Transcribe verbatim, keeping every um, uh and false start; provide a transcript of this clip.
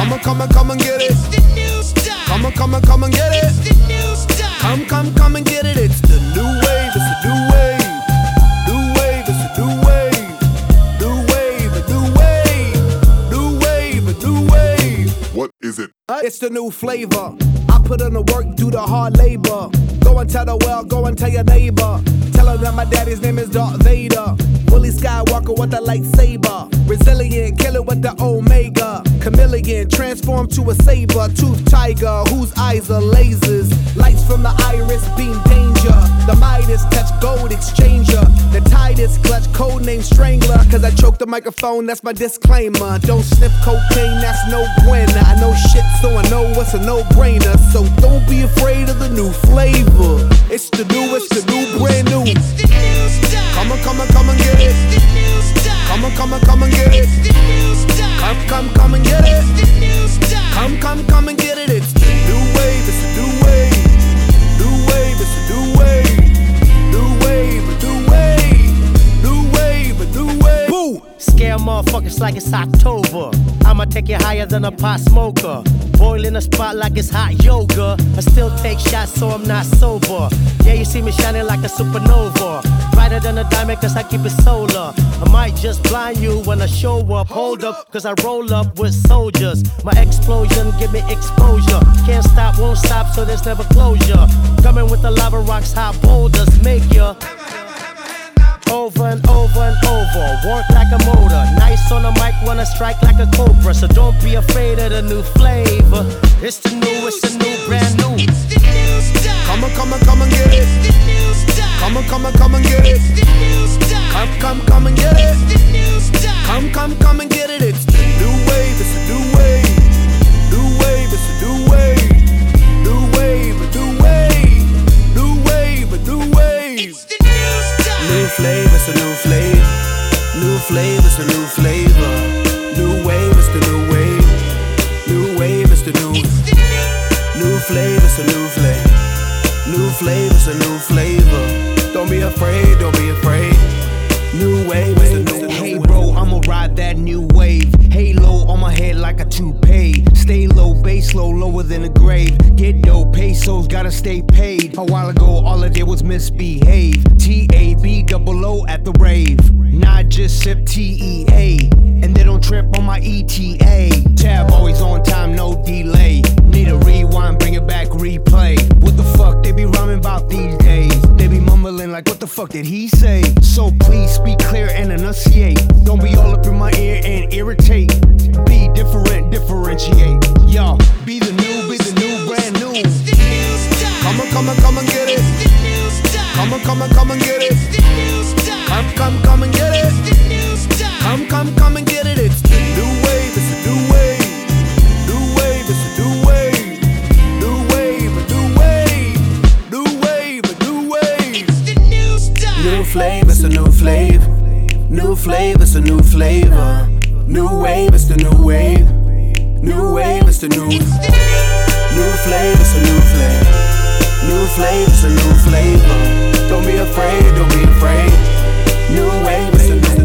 Come on, come on, come and get it. Come on, come on, come and get it. Come, come, come and get it. It's the new wave. It's the new wave. New wave. It's the new wave. New wave. A new wave. New wave. A new wave. What is it? It's the new flavor. I put in the work, do the hard labor. Go and tell the world, go and tell your neighbor. Tell them that my daddy's name is Darth Vader. Willie Skywalker with the lightsaber. Resilient, killer with the Omega. Chameleon, transformed to a saber-toothed tiger whose eyes are lasers. Lights from the iris beam danger. The Midas touch gold exchanger. The tightest clutch, codename Strangler. Cause I choked the microphone, that's my disclaimer. Don't sniff cocaine, that's no bueno. I know shit, so I know what's a no-brainer. So don't be afraid of the new flavor. It's the new, it's the new, brand new. Come on, come on, come and get it. Come on, come on, come and get it. Come, come, come and get it. Come, come, come and get it. It's the new wave, it's the new wave. New wave, it's the new wave. New wave, a new wave. New wave, a new wave. Boo! Scare motherfuckers like it's October. I'ma take it higher than a pot smoker. Boil in a spot like it's hot yoga. I still take shots so I'm not sober. Yeah, you see me shining like a supernova. Brighter than a diamond cause I keep it solar. I might just blind you when I show up. Hold up cause I roll up with soldiers. My explosion give me exposure. Can't stop, won't stop, so there's never closure. Coming with the lava rocks, hot boulders. Make ya over and over and over. Work like a motor. Nice on the mic when I strike like a cobra. So don't be afraid of the new flavor. It's the new, it's the new, brand new. Come on, come on, come and get it. Come on, come on, come and get it. Come, come, come and get it. Come, come, come and get it. It's the new wave, it's the new wave. New wave, it's the new wave. New wave, a new wave. New wave, a new wave. New flavor, it's a new flavor. New flavor, it's a new flavor. New wave, it's the new wave. New wave, it's the new. New flavor, it's a new flavor. New flavor, it's a new flavor. Don't be afraid, don't be afraid. New wave, it's the new. Hey bro, I'ma ride that new wave. Halo on my head like a toupee. Stay low, bass low, lower than the grave. Get dope, pesos, gotta stay paid. A while ago, all I did was misbehave. T A B double O at the rave. Not just sip T E A. And they don't trip on my E T A. Tab always on time, no delay. Need a rewind, bring it back, replay. What the fuck they be rhyming about these days? They be mumbling like, what the fuck did he say? So please speak clear and enunciate. Don't be all up in my ear and irritate. Be different, differentiate. Yo, be the new, be the new, brand new. Come on, come on, come and get it. Come on, come on, come and get it. Come, come, come and get it. Come, come, come and get it. It's the new wave, it's the new wave. New wave, it's the new wave. New wave, a new wave. New wave, a new wave. New flavor, it's a new flavor. New flavor, it's a new flavor. New wave, it's the new wave. New wave, it's the new. New flavor, it's a new flavor. New flavor, it's a new flavor. Don't be afraid, don't be afraid. New wave, it's a new.